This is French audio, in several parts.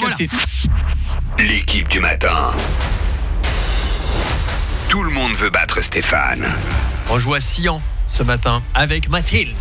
cassé. L'équipe du matin. Tout le monde veut battre Stéphane. On joue à Sian ce matin avec Mathilde.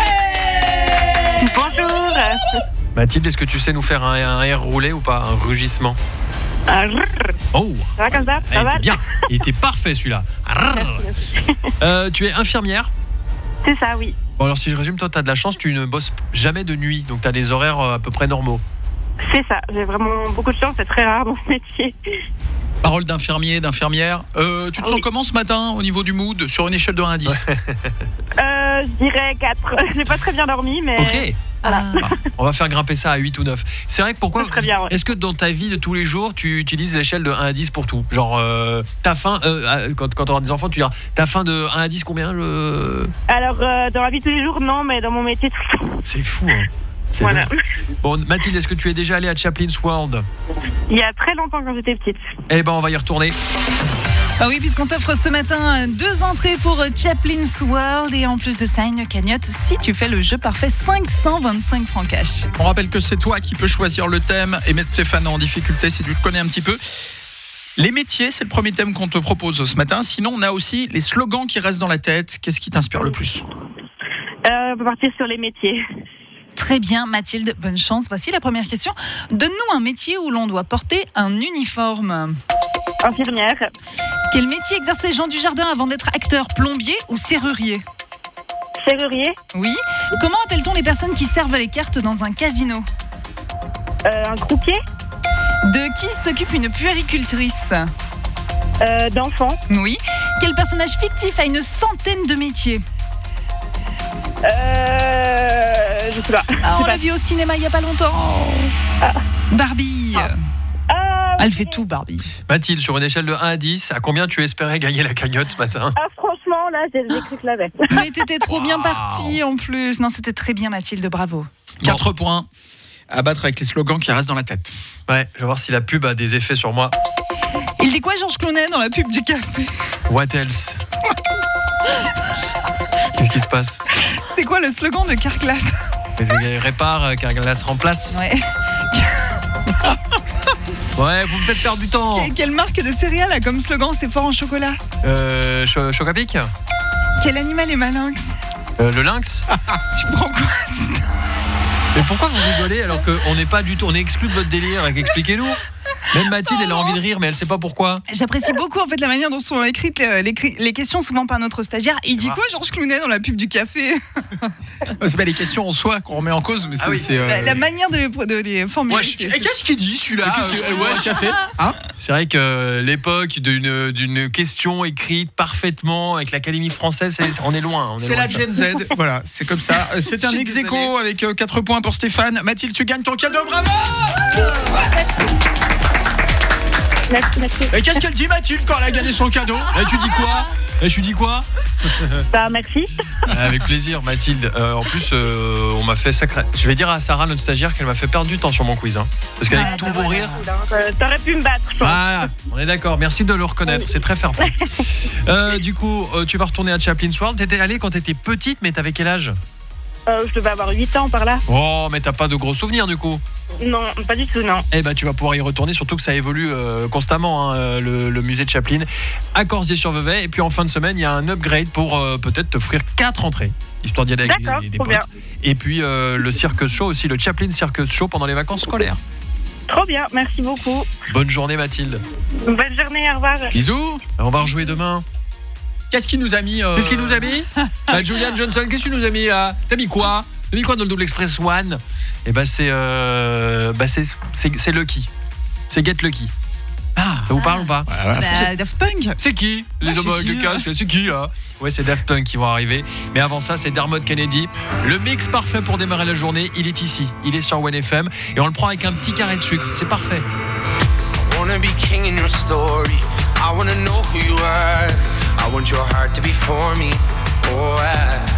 Bonjour. Mathilde, est-ce que tu sais nous faire un air roulé ou pas? Un rugissement? Oh, Ça va comme ça? il Ça va? était bien. Il était parfait celui-là. Tu es infirmière? C'est ça, oui. Bon, alors si je résume, toi tu as de la chance, tu ne bosses jamais de nuit, donc tu as des horaires à peu près normaux. C'est ça. J'ai vraiment beaucoup de chance. C'est très rare dans ce métier. Parole d'infirmier, d'infirmière. Tu te sens comment ce matin au niveau du mood sur une échelle de 1 à 10? Je dirais 4. J'ai pas très bien dormi, mais... Ok. Voilà. On va faire grimper ça à 8 ou 9. C'est vrai que pourquoi? Ça serait bien, ouais. Est-ce que dans ta vie de tous les jours, tu utilises l'échelle de 1 à 10 pour tout? Genre, t'as faim, quand tu auras des enfants, tu diras, t'as faim de 1 à 10 combien Alors, dans la vie de tous les jours, non, mais dans mon métier, tout le temps. C'est fou, hein. C'est Voilà. dingue. Bon, Mathilde, est-ce que tu es déjà allée à Chaplin's World? Il y a très longtemps quand j'étais petite. Eh ben, on va y retourner. Ah oui, puisqu'on t'offre ce matin 2 entrées pour Chaplin's World et en plus de ça, une cagnotte si tu fais le jeu parfait, 525 francs cash. On rappelle que c'est toi qui peux choisir le thème et mettre Stéphane en difficulté si tu le connais un petit peu. Les métiers, c'est le premier thème qu'on te propose ce matin. Sinon, on a aussi les slogans qui restent dans la tête. Qu'est-ce qui t'inspire le plus? On peut partir sur les métiers. Très bien, Mathilde, bonne chance. Voici la première question. Donne-nous un métier où l'on doit porter un uniforme. Infirmière. Quel métier exerçait Jean Dujardin avant d'être acteur, plombier ou serrurier? Serrurier. Oui. Comment appelle-t-on les personnes qui servent les cartes dans un casino? Un croupier. De qui s'occupe une puéricultrice? D'enfant. Oui. Quel personnage fictif a une centaine de métiers? Je sais pas. Ah, on l'a vu au cinéma il n'y a pas longtemps. Barbie. Elle fait tout, Barbie. Mathilde, sur une échelle de 1 à 10, à combien tu espérais gagner la cagnotte ce matin? Franchement, là, j'ai cru que je l'avais. Mais t'étais trop bien partie en plus. Non, c'était très bien, Mathilde, bravo. 4 points à battre avec les slogans qui restent dans la tête. Ouais, je vais voir si la pub a des effets sur moi. Il dit quoi, Georges Clooney, dans la pub du café? What else? Qu'est-ce qui se passe? C'est quoi le slogan de Carglass? Répare, Carglass remplace. Ouais. Ouais, vous me faites perdre du temps. Quelle marque de céréales a comme slogan c'est fort en chocolat? Chocapic? Quel animal est malinx? Le lynx? Tu prends quoi? Mais pourquoi vous rigolez alors qu'on n'est pas du tout, on est exclu de votre délire? Expliquez-nous. Même Mathilde, elle a envie de rire, mais elle sait pas pourquoi. J'apprécie beaucoup en fait la manière dont sont écrites les questions, souvent par notre stagiaire. Il dit quoi, Georges Clooney, dans la pub du café? C'est pas les questions en soi qu'on remet en cause, mais c'est la manière de les formuler. Ouais, et qu'est-ce qu'il dit celui-là? Café. Hein? C'est vrai que l'époque d'une question écrite parfaitement avec l'Académie française, on est loin. C'est la Gen Z, voilà, c'est comme ça. C'est un ex-aequo avec 4 points pour Stéphane. Mathilde, tu gagnes ton cadeau, bravo! Merci. Et qu'est-ce qu'elle dit, Mathilde, quand elle a gagné son cadeau? Et tu dis quoi? Bah, merci. Avec plaisir, Mathilde. En plus, on m'a fait sacré. Je vais dire à Sarah, notre stagiaire, qu'elle m'a fait perdre du temps sur mon quiz. Hein. Parce qu'avec tous vos rires. T'aurais pu me battre, je pense. Voilà, on est d'accord. Merci de le reconnaître. C'est très fair play. Du coup, tu vas retourner à Chaplin's World. T'étais allée quand t'étais petite, mais t'avais quel âge? Je devais avoir 8 ans par là. Oh, mais t'as pas de gros souvenirs du coup? Non, pas du tout, non. Eh ben, tu vas pouvoir y retourner, surtout que ça évolue constamment, hein, le musée de Chaplin à Corsier-sur-Vevey. Et puis en fin de semaine, il y a un upgrade pour peut-être t'offrir 4 entrées, histoire d'y aller avec des potes. Bien. Et puis le Circus Show aussi, le Chaplin Circus Show pendant les vacances scolaires. Trop bien, merci beaucoup. Bonne journée, Mathilde. Bonne journée, au revoir. Bisous. On va rejouer demain. Qu'est-ce qu'il nous a mis Qu'est-ce qu'il nous a mis? Julian Johnson, qu'est-ce que tu nous as mis là? T'as mis quoi? T'as mis quoi dans le Double Express One? Eh ben c'est Lucky. C'est Get Lucky. Ça vous parle ou pas? Daft Punk. C'est qui? Les hommes avec le casque, c'est qui là? Ouais, c'est Daft Punk qui vont arriver. Mais avant ça, c'est Dermot Kennedy. Le mix parfait pour démarrer la journée, il est ici. Il est sur One FM et on le prend avec un petit carré de sucre. C'est parfait. I wanna be king in your story. I wanna know who you are. I want your heart to be for me. Oh,